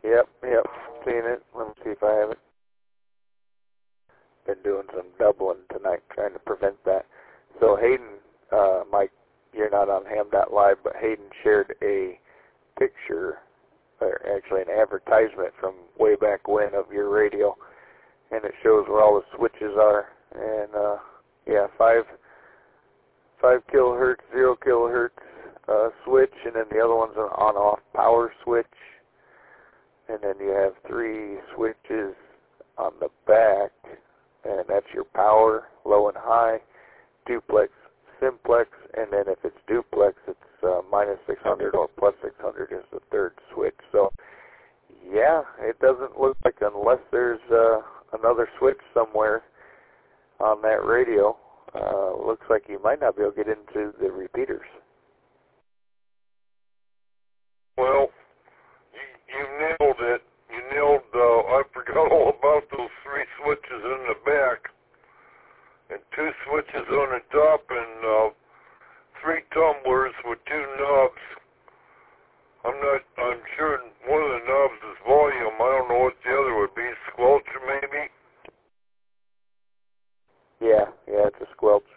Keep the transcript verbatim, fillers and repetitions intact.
Yep, yep, seen it. Let me see if I have it. Been doing some doubling tonight, trying to prevent that. So Hayden, uh, Mike, you're not on ham dot live, but Hayden shared a picture, or actually an advertisement from way back when of your radio, and it shows where all the switches are. And uh, yeah, five five kilohertz, zero kilohertz uh, switch, and then the other one's an on-off power switch. And then you have three switches on the back, and that's your power, low and high, duplex, simplex, and then if it's duplex, it's uh, minus six hundred or plus six hundred is the third switch. So, yeah, it doesn't look like, unless there's uh, another switch somewhere on that radio, uh, looks like you might not be able to get into the repeaters. Well, you, you nailed it. You nailed, uh, I forgot all about those three switches in the back, and two switches on the top, and uh, three tumblers with two knobs. I'm not, I'm sure one of the knobs is volume. I don't know what the other would be. Squelcher, maybe? Yeah, yeah, it's a squelch.